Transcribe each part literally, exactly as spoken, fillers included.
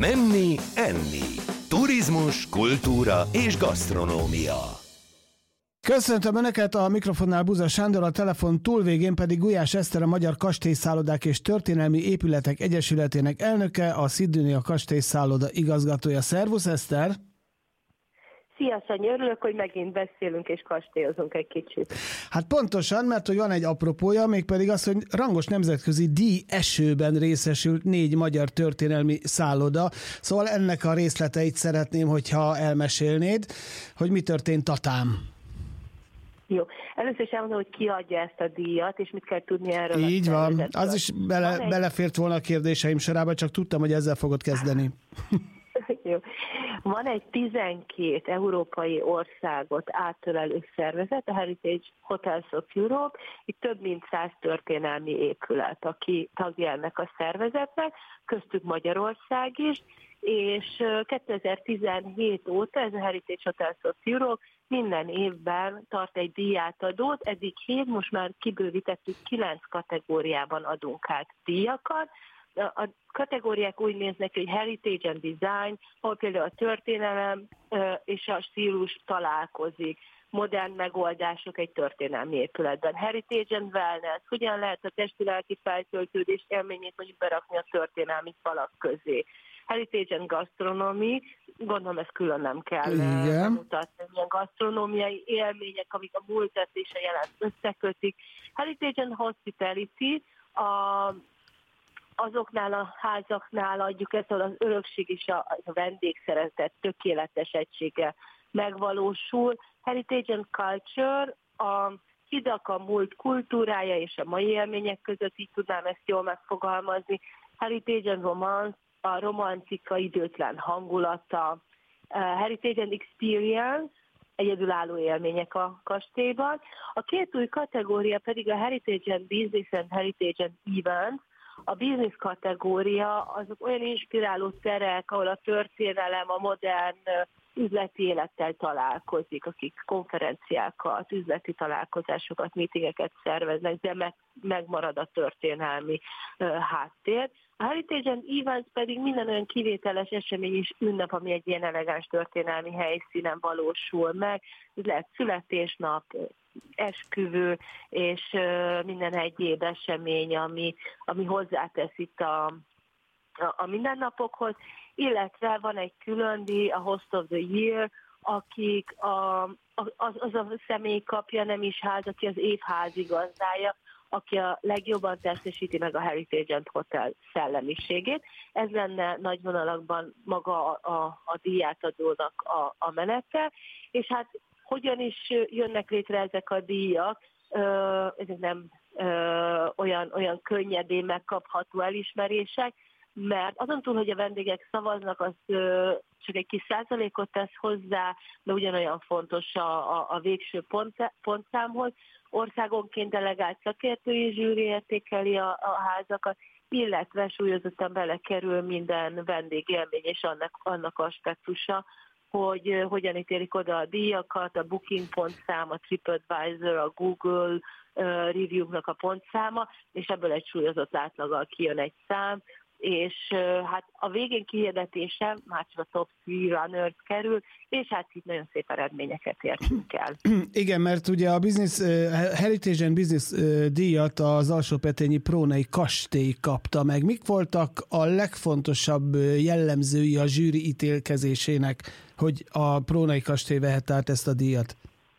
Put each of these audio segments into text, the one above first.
Menni, enni. Turizmus, kultúra és gasztronómia. Köszöntöm Önöket, a mikrofonnál Buza Sándor, a telefon túlvégén pedig Gulyás Eszter, a Magyar Kastélyszállodák és Történelmi Épületek Egyesületének elnöke, a Szidünia Kastélyszálloda igazgatója. Szervusz, Eszter! Szia, Sanyi, örülök, hogy megint beszélünk és kastélyozunk egy kicsit. Hát pontosan, mert hogy van egy apropója, mégpedig az, hogy rangos nemzetközi díj esőben részesült négy magyar történelmi szálloda. Szóval ennek a részleteit szeretném, hogyha elmesélnéd, hogy mi történt Tatán. Jó. Először is elmondom, hogy ki adja ezt a díjat, és mit kell tudni erről. Így van. Az is bele, egy... belefért volna a kérdéseim sorába, csak tudtam, hogy ezzel fogod kezdeni. Jó. Van egy tizenkét európai országot átölelő szervezet, a Heritage Hotels of Europe, itt több mint száz történelmi épület, aki tagja ennek a szervezetnek, köztük Magyarország is, és kétezer-tizenhét óta ez a Heritage Hotels of Europe minden évben tart egy díjátadót, eddig hét, most már kibővítettük, kilenc kategóriában adunk át díjakat. A kategóriák úgy néznek, hogy Heritage and Design, ahol például a történelem és a stílus találkozik, modern megoldások egy történelmi épületben. Heritage and Wellness, hogyan lehet a testi-lelki feltöltődés élményét mondjuk berakni a történelmi falak közé. Heritage and Gastronomy, gondolom ezt külön nem kell mutatni, milyen gasztronómiai élmények, amik a múltat és a jelent összekötik. Heritage and Hospitality, a azoknál a házaknál adjuk ezt, ahol az örökség és a, a vendégszeretet tökéletes egysége megvalósul. Heritage and Culture, a hidak a múlt kultúrája és a mai élmények között, így tudnám ezt jól megfogalmazni. Heritage and Romance, a romantika időtlen hangulata. Heritage and Experience, egyedülálló élmények a kastélyban. A két új kategória pedig a Heritage and Business and Heritage and Events. A business kategória azok olyan inspiráló terek, ahol a történelem a modern üzleti élettel találkozik, akik konferenciákat, üzleti találkozásokat, meetingeket szerveznek, de meg, megmarad a történelmi uh, háttér. A Heritage and Events pedig minden olyan kivételes esemény és ünnep, ami egy ilyen elegáns történelmi helyszínen valósul meg. Ez lehet születésnap, esküvő és uh, minden egyéb esemény, ami, ami hozzátesz itt a, a, a mindennapokhoz, illetve van egy külön díj, a Host of the Year, akik a, az, az a személy kapja, nem is ház, aki az év házigazdája, aki a legjobban testesíti meg a Heritage and Hotel szellemiségét. Ez lenne nagy vonalakban maga a, a, a díjátadónak a, a menete, és hát hogyan is jönnek létre ezek a díjak, ezek nem olyan, olyan könnyedén megkapható elismerések, mert azon túl, hogy a vendégek szavaznak, az csak egy kis százalékot tesz hozzá, de ugyanolyan fontos a, a, a végső pont, pontszámhoz. Országonként delegált szakértői zsűri értékeli a, a házakat, illetve súlyozottan belekerül minden vendégélmény és annak, annak aspektusa, hogy hogyan ítélik oda a díjakat, a Booking pontszám, a TripAdvisor, a Google uh, review-nak a pontszáma, és ebből egy súlyozott átlaggal kijön egy szám, és uh, hát a végén kihirdetése már csak a top három runners kerül, és hát itt nagyon szép eredményeket értünk el. Igen, mert ugye a Business, uh, Heritage and Business uh, díjat az Alsópetényi Prónai Kastély kapta meg. Mik voltak a legfontosabb jellemzői a zsűri ítélkezésének, hogy a Prónai Kastély vehette át ezt a díjat?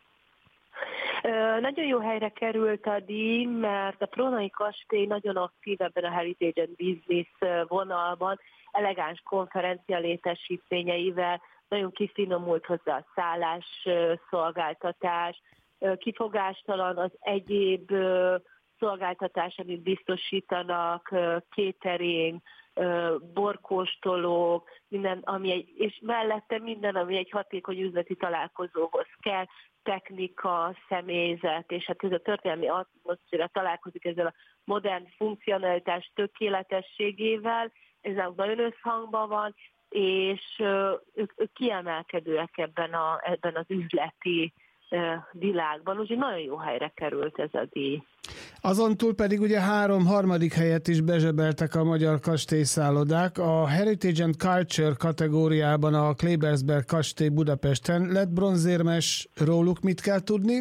Nagyon jó helyre került a díj, mert a Prónai Kastély nagyon aktív ebben a Heritage and Business vonalban, elegáns konferencia létesítményeivel, nagyon kifinomult hozzá a szállás szolgáltatás, kifogástalan az egyéb szolgáltatás, amit biztosítanak, catering, borkóstolók, minden, ami egy, és mellette minden, ami egy hatékony üzleti találkozóhoz kell, technika, személyzet, és hát ez a történelmi atmoszféra találkozik ezzel a modern funkcionalitás tökéletességével, ez nagyon összhangban van, és ők, ők kiemelkedőek ebben, a, ebben az üzleti világban, úgyhogy nagyon jó helyre került ez a díj. Azon túl pedig ugye három harmadik helyet is bezsebeltek a magyar kastélyszállodák. A Heritage and Culture kategóriában a Klebersberg kastély Budapesten lett bronzérmes, róluk mit kell tudni?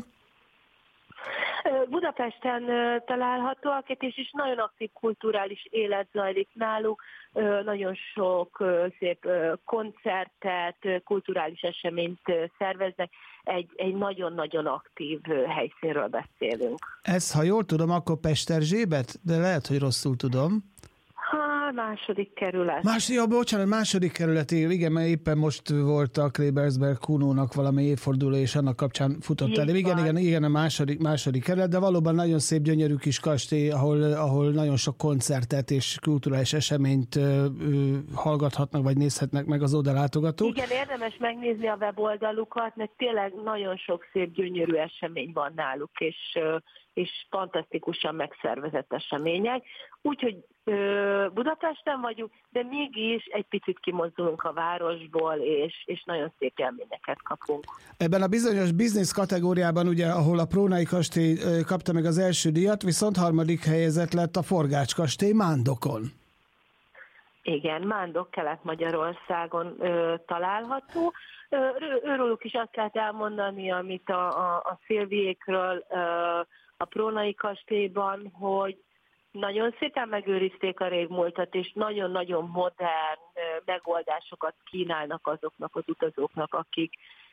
Budapesten találhatóak, és is nagyon aktív kulturális élet zajlik náluk, nagyon sok szép koncertet, kulturális eseményt szerveznek, egy, egy nagyon-nagyon aktív helyszínről beszélünk. Ez, ha jól tudom, akkor Pesterzsébet, de lehet, hogy rosszul tudom. Ha, második kerület. Más, ja, bocsánat, második kerület, igen, mert éppen most volt a Klebersberg Kunónak valami évforduló, és annak kapcsán futott el. Igen, igen, igen, a második, második kerület, de valóban nagyon szép, gyönyörű kis kastély, ahol, ahol nagyon sok koncertet és kulturális eseményt ö, ö, hallgathatnak, vagy nézhetnek meg az oda látogatók. Igen, érdemes megnézni a weboldalukat, mert tényleg nagyon sok szép, gyönyörű esemény van náluk, és ö, és fantasztikusan megszervezett események. Úgyhogy ö, Budapesten vagyunk, de mégis egy picit kimozdulunk a városból, és, és nagyon szép élményeket kapunk. Ebben a bizonyos biznisz kategóriában, ugye, ahol a Prónai kastély ö, kapta meg az első díjat, viszont harmadik helyezett lett a Forgács kastély Mándokon. Igen, Mándok Kelet-Magyarországon ö, található. Ö, őróluk is azt lehet elmondani, amit a, a, a Szilviékről ö, a Prónai kastélyban, hogy nagyon szépen megőrizték a régmúltat, és nagyon-nagyon modern megoldásokat kínálnak azoknak az utazóknak, akik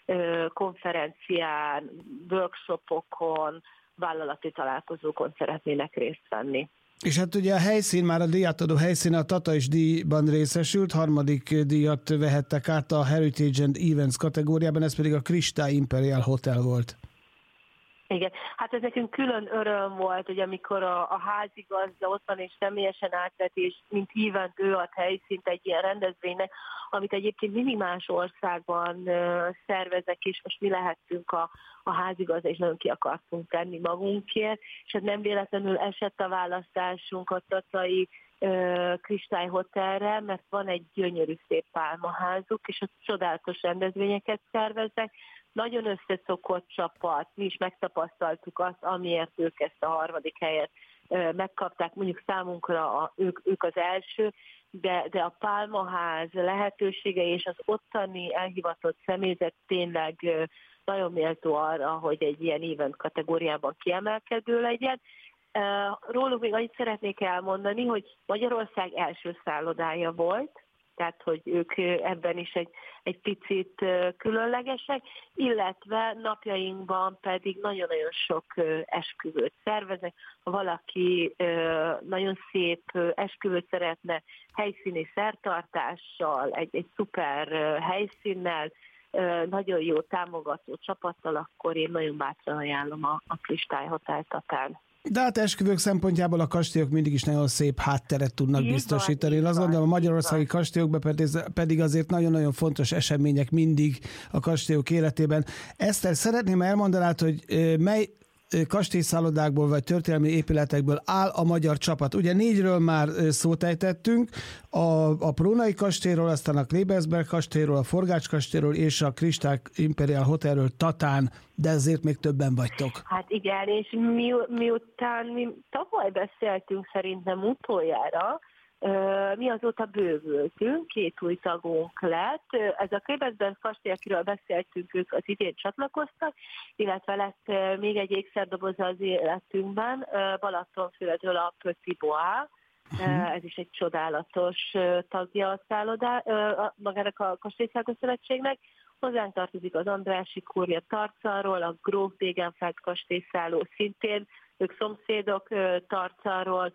konferencián, workshopokon, vállalati találkozókon szeretnének részt venni. És hát ugye a helyszín, már a díjátadó helyszín, a Tata is díjban részesült, harmadik díjat vehettek át a Heritage and Events kategóriában, ez pedig a Kristály Imperial Hotel volt. Igen, hát ez nekünk külön öröm volt, hogy amikor a, a házigazda ott van és személyesen átvett, és mint event ő ad helyszínt egy ilyen rendezvénynek, amit egyébként mindig más országban uh, szervezek, és most mi lehettünk a, a házigazda, és nagyon ki akartunk tenni magunkért, és hát nem véletlenül esett a választásunk a tatai uh, Kristály Hotelre, mert van egy gyönyörű szép pálmaházuk, és ott csodálatos rendezvényeket szerveznek, nagyon összeszokott csapat, mi is megtapasztaltuk azt, amiért ők ezt a harmadik helyet megkapták, mondjuk számunkra a, ők, ők az első, de, de a pálmaház lehetősége és az ottani elhivatott személyzet tényleg nagyon méltó arra, hogy egy ilyen event kategóriában kiemelkedő legyen. Róluk még annyit szeretnék elmondani, hogy Magyarország első szállodája volt, tehát hogy ők ebben is egy, egy picit különlegesek, illetve napjainkban pedig nagyon-nagyon sok esküvőt szerveznek. Ha valaki nagyon szép esküvőt szeretne helyszíni szertartással, egy, egy szuper helyszínnel, nagyon jó támogató csapattal, akkor én nagyon bátran ajánlom a, a Kristály Hotel Tatán. De hát esküvők szempontjából a kastélyok mindig is nagyon szép hátteret tudnak így biztosítani. Én azt gondolom, a magyarországi kastélyokban pedig azért nagyon-nagyon fontos események mindig a kastélyok életében. Eszter, szeretném elmondanád, hogy mely kastélyszállodákból vagy történelmi épületekből áll a magyar csapat. Ugye négyről már szót ejtettünk, a, a Prónai kastélyról, aztán a Klebersberg kastélyról, a Forgács kastélyról és a Kristály Imperial Hotelről Tatán, de ezért még többen vagytok. Hát igen, és mi, miután mi tavaly beszéltünk szerintem utoljára, mi azóta bővültünk, két új tagunk lett. Ez a Klebersberg kastély, akiről beszéltünk, ők az idén csatlakoztak, illetve lett még egy ékszerdoboza az életünkben, Balatonfüredről a Petit Bois. Ez is egy csodálatos tagja a szállodá, magának a kastélyszállodai szövetségnek. Hozzánk tartozik az Andrássy Kúria Tarcalról, a Gróf Degenfeld kastélyszálló szintén, ők szomszédok Tarcalról,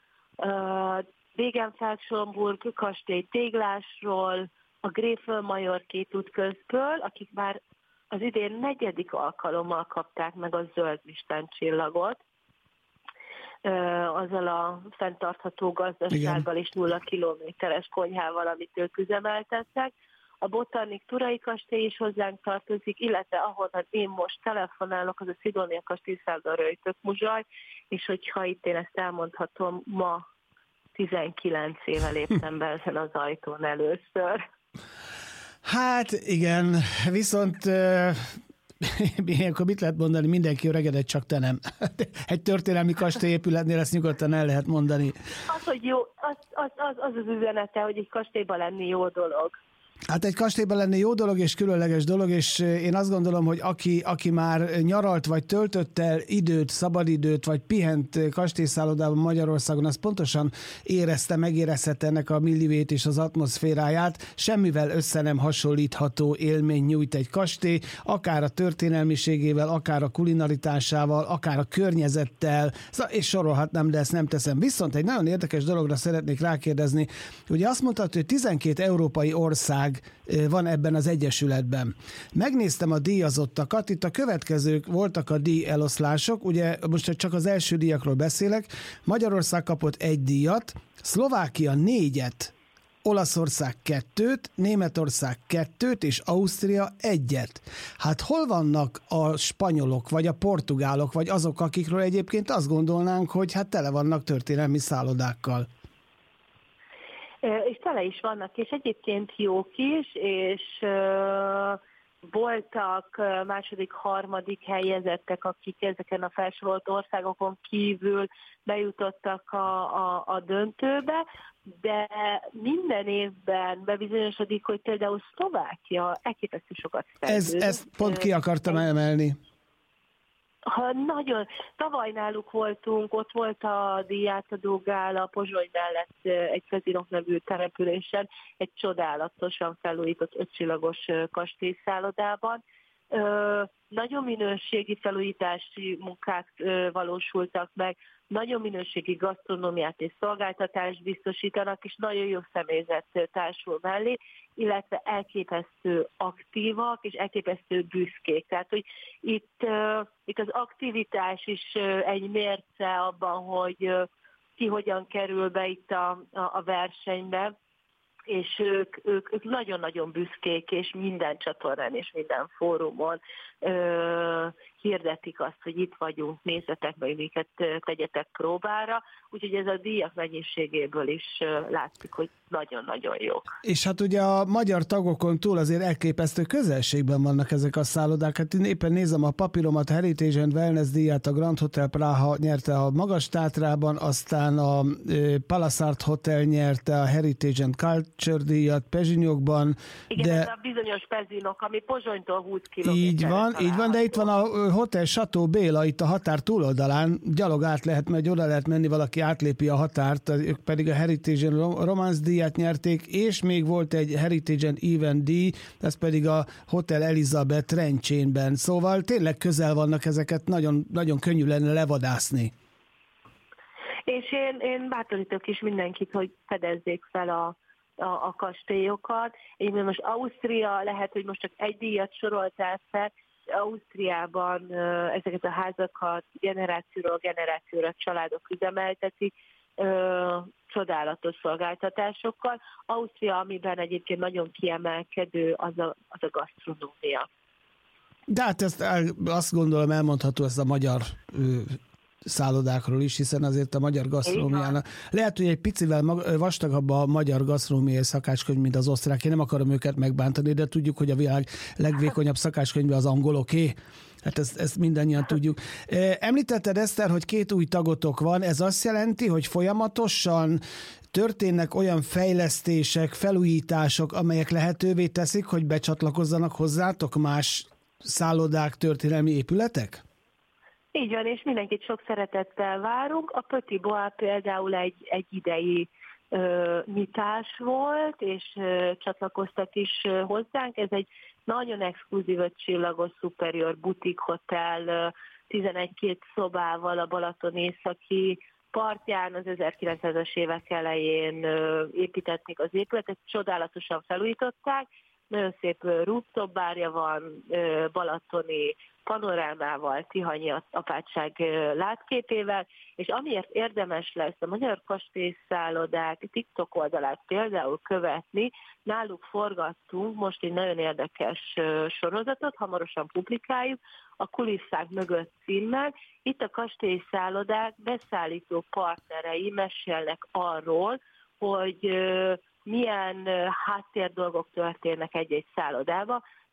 Degenfeld-Schomburg kastély Téglásról, a Gréföl-Major két útközből, akik már az idén negyedik alkalommal kapták meg a zöld Michelin csillagot, azzal a fenntartható gazdasággal és nulla kilométeres konyhával, amit ők üzemeltettek. A Botanik Turai kastély is hozzánk tartozik, illetve ahonnan én most telefonálok, az a Szidónia kastélyszálloda Röjtök-Muzsaj, és hogyha itt én ezt elmondhatom, ma tizenkilenc éve léptem be ezen az ajtón először. Hát igen, viszont Ilyenkor mit lehet mondani? Mindenki öregedett, csak te nem. Egy történelmi kastélyépületnél ezt nyugodtan el lehet mondani. Az, hogy jó, az az, az, az, az üzenete, hogy egy kastélyban lenni jó dolog. Hát egy kastélyban lenni jó dolog és különleges dolog, és én azt gondolom, hogy aki, aki már nyaralt, vagy töltött el időt, szabadidőt, vagy pihent kastélyszállodában Magyarországon, az pontosan érezte, megérezhette ennek a millivét és az atmoszféráját. Semmivel össze nem hasonlítható élmény nyújt egy kastély, akár a történelmiségével, akár a kulinaritásával, akár a környezettel, és sorolhatnám, de ezt nem teszem. Viszont egy nagyon érdekes dologra szeretnék rákérdezni. Ugye azt mondtad, hogy tizenkét európai ország van ebben az egyesületben. Megnéztem a díjazottakat, itt a következők voltak a díj eloszlások, ugye most csak az első díjakról beszélek. Magyarország kapott egy díjat, Szlovákia négyet, Olaszország kettőt, Németország kettőt, és Ausztria egyet. Hát hol vannak a spanyolok, vagy a portugálok, vagy azok, akikről egyébként azt gondolnánk, hogy hát tele vannak történelmi szállodákkal? És tele is vannak, és egyébként jók is, és uh, voltak uh, második, harmadik helyezettek, akik ezeken a felsorolt országokon kívül bejutottak a, a, a döntőbe, de minden évben bebizonyosodik, hogy például Szlovákia elképesztő sokat ez, Ezt pont ki akartam emelni. Ha nagyon, tavaly náluk voltunk, ott volt a díjátadó gála Pozsony mellett egy Kazinok nevű településen, egy csodálatosan felújított ötcsillagos kastélyszállodában. Ö, nagyon minőségi felújítási munkák ö, valósultak meg, nagyon minőségi gasztronómiát és szolgáltatást biztosítanak, és nagyon jó személyzet társul mellé, illetve elképesztő aktívak, és elképesztő büszkék. Tehát, hogy itt, uh, itt az aktivitás is uh, egy mérce abban, hogy uh, ki hogyan kerül be itt a, a, a versenybe, és ők, ők, ők nagyon-nagyon büszkék, és minden csatornán és minden fórumon ö, hirdetik azt, hogy itt vagyunk, nézzetek meg, minket tegyetek próbára, úgyhogy ez a díjak mennyiségéből is ö, látszik, hogy nagyon-nagyon jók. És hát ugye a magyar tagokon túl azért elképesztő közelségben vannak ezek a szállodák. Hát én éppen nézem a papíromat, Heritage and Wellness díját a Grand Hotel Praha nyerte a Magas Tátrában, aztán a Palasart Hotel nyerte a Heritage and Culture díjat Pezsinyokban. Igen, de... ez a bizonyos Pezsinok, ami Pozsonytól húsz kilométerre Így van, így van, de itt van a Hotel Chateau Béla, itt a határ túloldalán, gyalog át lehet, mert oda lehet menni, valaki átlépi a határt, ők pedig a Heritage and Romance díjat nyerték, és még volt egy Heritage and Event díj, ez pedig a Hotel Elizabeth Rencsénben. Szóval tényleg közel vannak ezeket, nagyon, nagyon könnyű lenne levadászni. És én, én bátorítok is mindenkit, hogy fedezzék fel a A, a kastélyokat. Én most Ausztria, lehet, hogy most csak egy díjat soroltál fel, Ausztriában ezeket a házakat generációról generációra családok üzemeltetik, csodálatos szolgáltatásokkal. Ausztria, amiben egyébként nagyon kiemelkedő, az a, az a gasztronómia. De hát ezt el, azt gondolom elmondható ezt a magyar szállodákról is, hiszen azért a magyar gasztronómiának lehet, hogy egy picivel vastagabb a magyar gasztronómiai szakácskönyv, mint az osztrák. Én nem akarom őket megbántani, de tudjuk, hogy a világ legvékonyabb szakácskönyve az angoloké. Hát ezt, ezt mindannyian tudjuk. Említetted, Eszter, hogy két új tagotok van. Ez azt jelenti, hogy folyamatosan történnek olyan fejlesztések, felújítások, amelyek lehetővé teszik, hogy becsatlakozzanak hozzátok más szállodák, történelmi épületek? Így van, és mindenkit sok szeretettel várunk. A Petit Bois például egy, egy idei ö, nyitás volt, és ö, csatlakoztak is ö, hozzánk. Ez egy nagyon exkluzív ötcsillagos superior butik hotel, tizenegy-két szobával a Balaton északi partján az ezerkilencszázas évek elején ö, építették az épületet, csodálatosan felújították. Nagyon szép rooftop bárja van, ö, balatoni panorámával, tihanyi apátság látképével, és amiért érdemes lesz a magyar kastélyszállodák TikTok oldalát például követni, náluk forgattunk most egy nagyon érdekes sorozatot, hamarosan publikáljuk, a Kulisszák mögött címmel. Itt a kastélyszállodák beszállító partnerei mesélnek arról, hogy milyen háttérdolgok történnek egy-egy szállodában.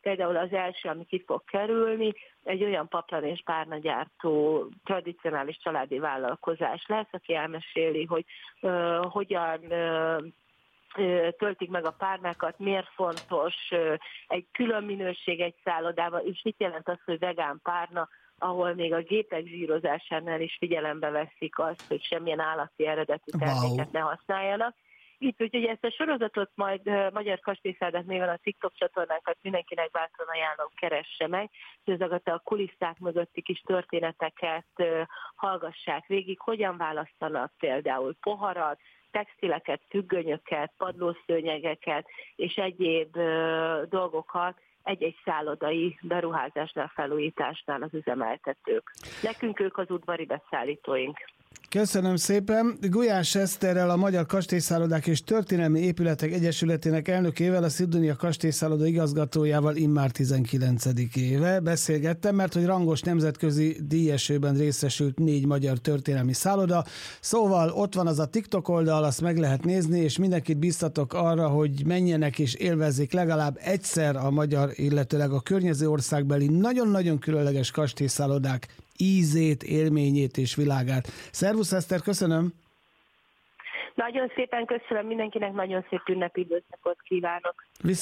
Például az első, ami ki fog kerülni, egy olyan paplan és párnagyártó tradicionális családi vállalkozás lesz, aki elmeséli, hogy uh, hogyan uh, töltik meg a párnákat, miért fontos egy külön minőség egy szállodával, és mit jelent az, hogy vegán párna, ahol még a gépek zsírozásánál is figyelembe veszik azt, hogy semmilyen állati eredetű terméket wow. ne használjanak. Itt, úgyhogy ezt a sorozatot majd Magyar Kastélyszállodák néven a TikTok csatornánkat mindenkinek bátran ajánlom, keresse meg, és ezeket a kulisszák mögötti kis történeteket hallgassák végig, hogyan választanak például poharat, textileket, függönyöket, padlószőnyegeket és egyéb ö, dolgokat egy-egy szállodai beruházásnál, felújításnál az üzemeltetők. Nekünk ők az udvari beszállítóink. Köszönöm szépen. Gulyás Eszterrel, a Magyar Kastélyszállodák és Történelmi Épületek Egyesületének elnökével, a Szidónia Kastélyszálloda igazgatójával immár tizenkilencedik éve beszélgettem, mert hogy rangos nemzetközi díjesőben részesült négy magyar történelmi szálloda. Szóval ott van az a TikTok oldal, azt meg lehet nézni, és mindenkit biztatok arra, hogy menjenek és élvezzék legalább egyszer a magyar, illetőleg a környező országbeli nagyon-nagyon különleges kastélyszállodák ízét, élményét és világát. Szervusz Eszter, köszönöm! Nagyon szépen köszönöm mindenkinek, nagyon szép ünnepi időszakot kívánok!